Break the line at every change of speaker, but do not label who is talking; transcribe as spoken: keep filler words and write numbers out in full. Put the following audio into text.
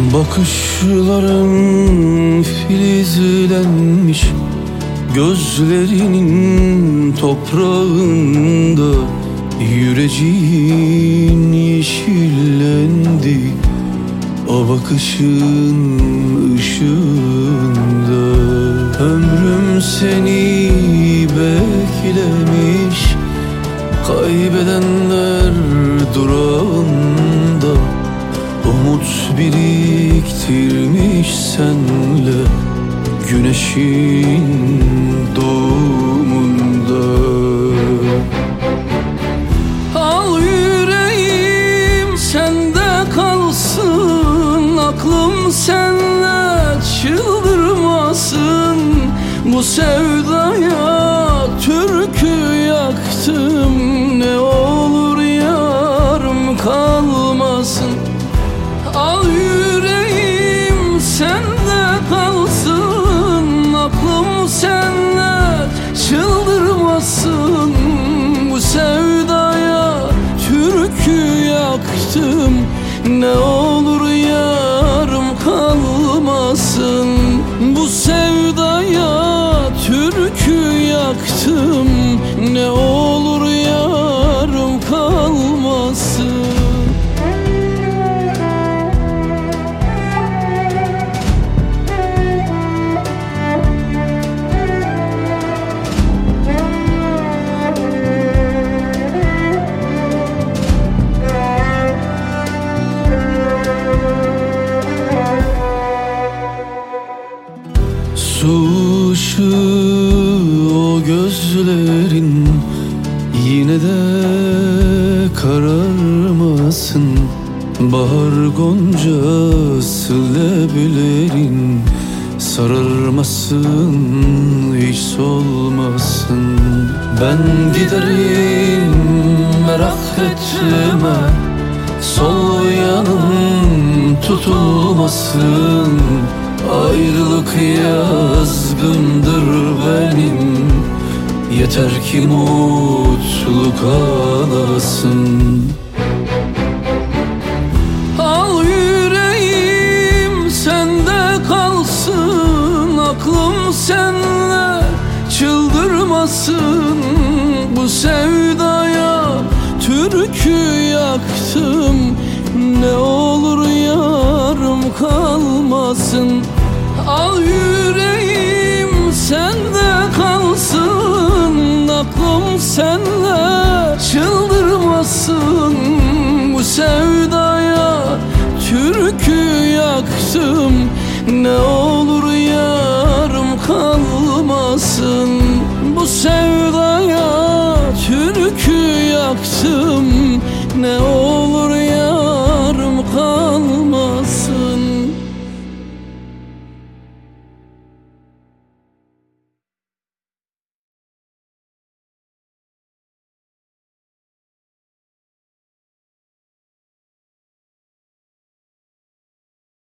Bakışların filizlenmiş, gözlerinin toprağında, yüreceğin yeşillendi o bakışın ışığında. Ömrüm seni beklemiş, kaybedenler durağında, umut biriktirmiş senle güneşin doğumunda. Al yüreğim sende kalsın, aklım senle çıldırmasın. Bu sevdaya türkü yaktım, ne olur yarım kalmasın. Al yüreğim sende kalsın, aklım senle çıldırmasın. Bu sevdaya türkü yaktım, ne olur yarım kalmasın. Bu sevdaya türkü yaktım, ne olur yarım kalmasın. Su ışığı o gözlerin, yine de kararmasın. Bahar goncası leblerin, sararmasın, hiç solmasın. Ben giderim merak etme, sol yanım tutulmasın. Ayrılık yazgındır benim, yeter ki mutluluk alasın. Al yüreğim sende kalsın, aklım senle çıldırmasın. Bu sevdaya türkü yaktım, ne olur yarım kalmasın. Al yüreğim sende kalsın, aklım senle çıldırmasın. Bu sevdaya türkü yaktım, ne olur yarım kalmasın. Bu sevdaya türkü yaktım, ne olur